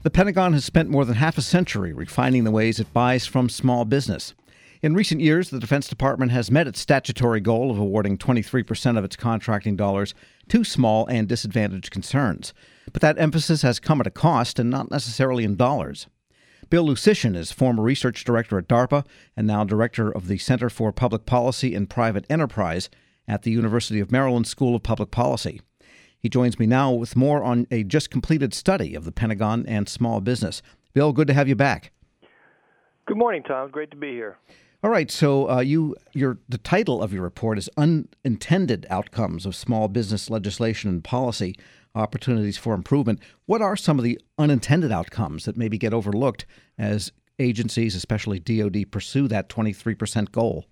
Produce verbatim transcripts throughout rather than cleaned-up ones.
The Pentagon has spent more than half a century refining the ways it buys from small business. In recent years, the Defense Department has met its statutory goal of awarding twenty-three percent of its contracting dollars to small and disadvantaged concerns. But that emphasis has come at a cost and not necessarily in dollars. Bill Lucician is former research director at DARPA and now director of the Center for Public Policy and Private Enterprise at the University of Maryland School of Public Policy. He joins me now with more on a just completed study of the Pentagon and small business. Bill, good to have you back. Good morning, Tom. Great to be here. All right, so uh, you, your the title of your report is Unintended Outcomes of Small Business Legislation and Policy, Opportunities for Improvement. What are some of the unintended outcomes that maybe get overlooked as agencies, especially D O D, pursue that twenty-three percent goal?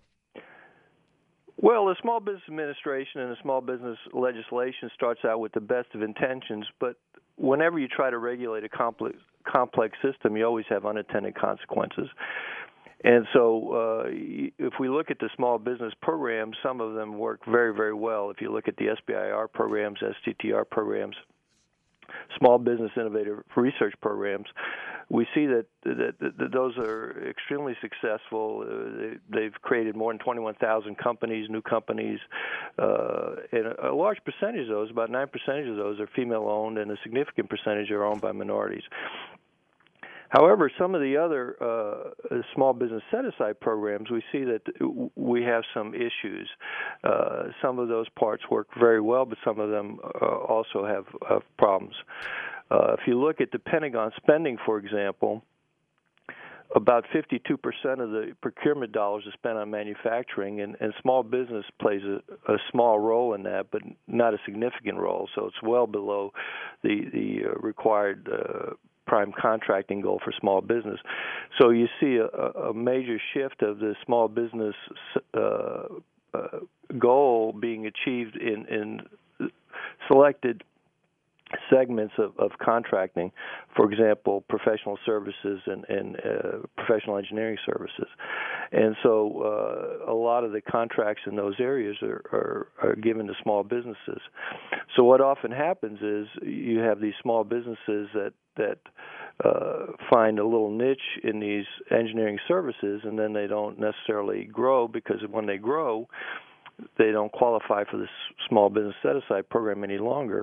Well, the Small Business Administration and the small business legislation starts out with the best of intentions, but whenever you try to regulate a complex, complex system, you always have unintended consequences. And so uh, if we look at the small business programs, some of them work very, very well. If you look at the S B I R programs, S T T R programs, Small Business Innovative Research programs, we see that, that, that those are extremely successful. Uh, they, they've created more than twenty-one thousand companies, new companies, uh, and a, a large percentage of those, about nine percent of those, are female-owned, and a significant percentage are owned by minorities. However, some of the other uh, small business set-aside programs, we see that we have some issues. Uh, some of those parts work very well, but some of them uh, also have, have problems. Uh, if you look at the Pentagon spending, for example, about fifty-two percent of the procurement dollars are spent on manufacturing, and, and small business plays a, a small role in that, but not a significant role. So it's well below the, the uh, required uh, prime contracting goal for small business. So you see a, a major shift of the small business uh, uh, goal being achieved in, in selected segments of, of contracting, for example, professional services and, and uh, professional engineering services. And so uh, a lot of the contracts in those areas are, are, are given to small businesses. So what often happens is you have these small businesses that, that uh, find a little niche in these engineering services, and then they don't necessarily grow, because when they grow, they don't qualify for this small business set-aside program any longer.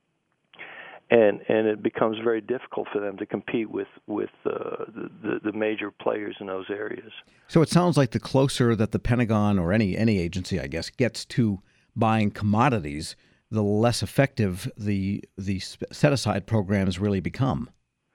And and it becomes very difficult for them to compete with with uh, the the major players in those areas. So it sounds like the closer that the Pentagon or any any agency, I guess, gets to buying commodities, the less effective the the set aside programs really become.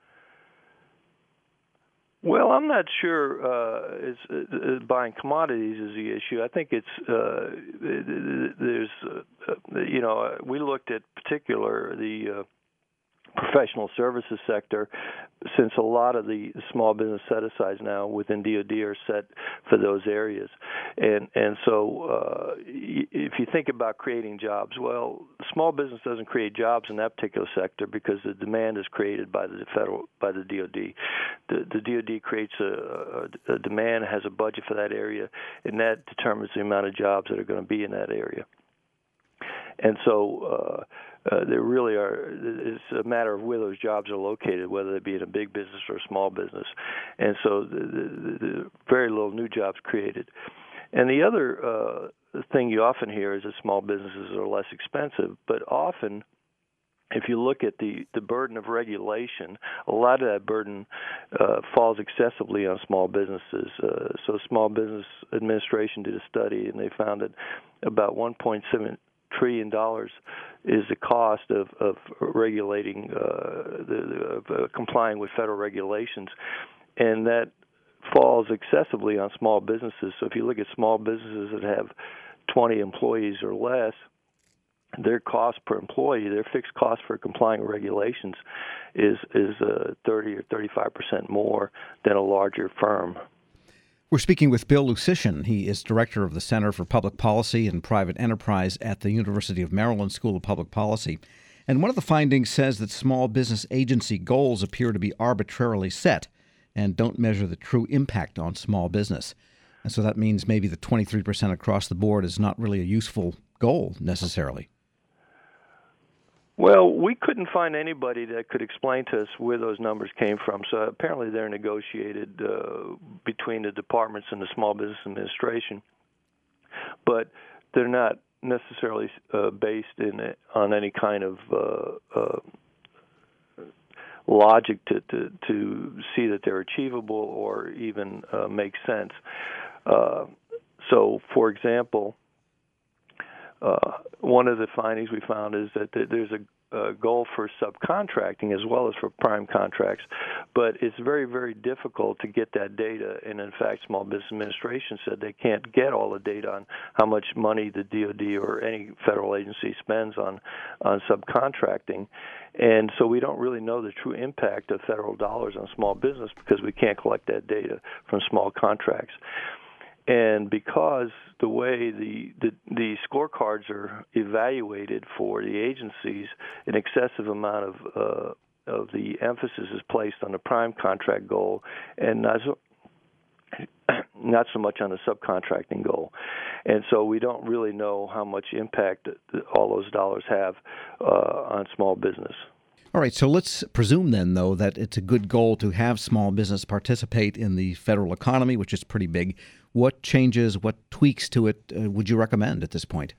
Well, I'm not sure uh, it's, uh, buying commodities is the issue. I think it's uh, there's uh, you know we looked at particular the uh, professional services sector, since a lot of the small business set-asides now within D O D are set for those areas. And and so uh, if you think about creating jobs, well, small business doesn't create jobs in that particular sector because the demand is created by the federal, by the D O D. The, the D O D creates a, a, a demand, has a budget for that area, and that determines the amount of jobs that are going to be in that area. And so uh, uh, there really are, it's a matter of where those jobs are located, whether they be in a big business or a small business. And so the, the, the very little new jobs created. And the other uh, thing you often hear is that small businesses are less expensive, but often if you look at the, the burden of regulation, a lot of that burden uh, falls excessively on small businesses. Uh, so Small Business Administration did a study, and they found that about one point seven trillion dollars is the cost of, of regulating, uh, the, the, uh, complying with federal regulations, and that falls excessively on small businesses. So if you look at small businesses that have twenty employees or less, their cost per employee, their fixed cost for complying with regulations is is uh, thirty or thirty-five percent more than a larger firm. We're speaking with Bill Lucician. He is director of the Center for Public Policy and Private Enterprise at the University of Maryland School of Public Policy. And one of the findings says that small business agency goals appear to be arbitrarily set and don't measure the true impact on small business. And so that means maybe the twenty-three percent across the board is not really a useful goal necessarily. Well, we couldn't find anybody that could explain to us where those numbers came from. So apparently they're negotiated uh, between the departments and the Small Business Administration, but they're not necessarily uh, based in on any kind of uh, uh, logic to, to to see that they're achievable or even uh, make sense. Uh, so, for example, uh, one of the findings we found is that there's a Uh, goal for subcontracting as well as for prime contracts, but it's very, very difficult to get that data. And in fact, Small Business Administration said they can't get all the data on how much money the D O D or any federal agency spends on on subcontracting. And so we don't really know the true impact of federal dollars on small business because we can't collect that data from small contracts. And because the way the, the the scorecards are evaluated for the agencies, an excessive amount of uh, of the emphasis is placed on the prime contract goal, and not so, not so much on the subcontracting goal. And so we don't really know how much impact all those dollars have uh, on small business. All right, so let's presume then, though, that it's a good goal to have small business participate in the federal economy, which is pretty big. What changes, what tweaks to it uh, would you recommend at this point?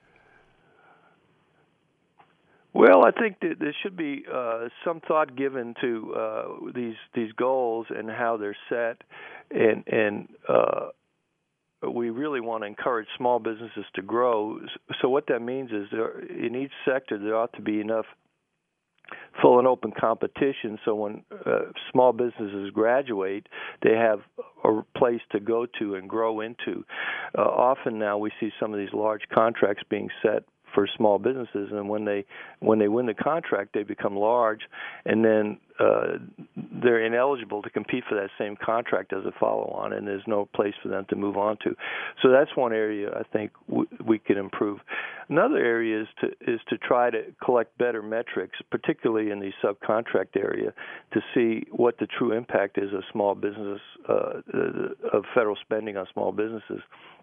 Well, I think that there should be uh, some thought given to uh, these these goals and how they're set, and and uh, we really want to encourage small businesses to grow. So what that means is there, in each sector there ought to be enough full and open competition, so when uh, small businesses graduate, they have a place to go to and grow into. Uh, often now we see some of these large contracts being set for small businesses, and when they when they win the contract, they become large, and then uh, they're ineligible to compete for that same contract as a follow-on, and there's no place for them to move on to. So that's one area I think w- we could improve. Another area is to is to try to collect better metrics, particularly in the subcontract area, to see what the true impact is of small business uh, of federal spending on small businesses.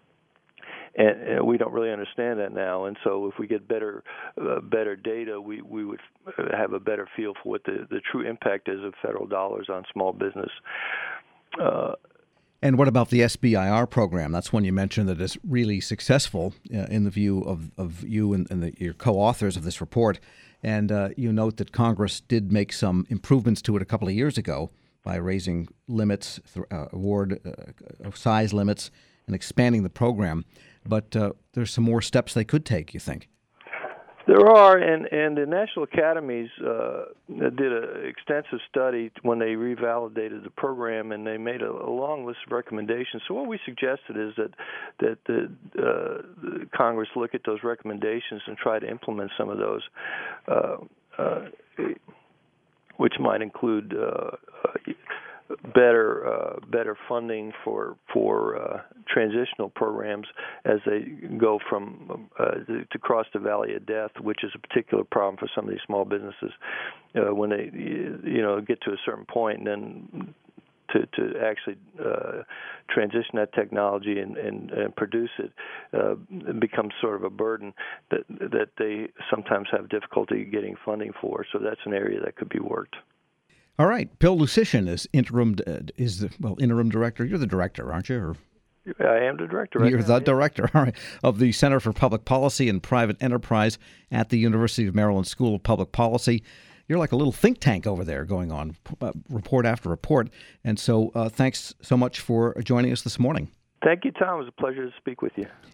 And, and we don't really understand that now. And so if we get better uh, better data, we, we would have a better feel for what the, the true impact is of federal dollars on small business. Uh, and what about the S B I R program? That's one you mentioned that is really successful uh, in the view of, of you and, and the, your co-authors of this report. And uh, you note that Congress did make some improvements to it a couple of years ago by raising limits, uh, award uh, size limits, and expanding the program. But uh, there's some more steps they could take, you think? There are, and, and the National Academies uh, did an extensive study when they revalidated the program, and they made a, a long list of recommendations. So what we suggested is that that the, uh, the Congress look at those recommendations and try to implement some of those, uh, uh, which might include uh, better uh, better funding for for uh, transitional programs as they go from uh, to cross the valley of death, which is a particular problem for some of these small businesses uh, when they you know get to a certain point and then to to actually uh, transition that technology and, and, and produce it uh, becomes sort of a burden that that they sometimes have difficulty getting funding for. So that's an area that could be worked. All right, Bill Lucician is interim uh, is the well interim director. You're the director, aren't you? Or? I am the director. Right You're now, the yeah. director, all right, of the Center for Public Policy and Private Enterprise at the University of Maryland School of Public Policy. You're like a little think tank over there, going on uh, report after report. And so, uh, thanks so much for joining us this morning. Thank you, Tom. It was a pleasure to speak with you.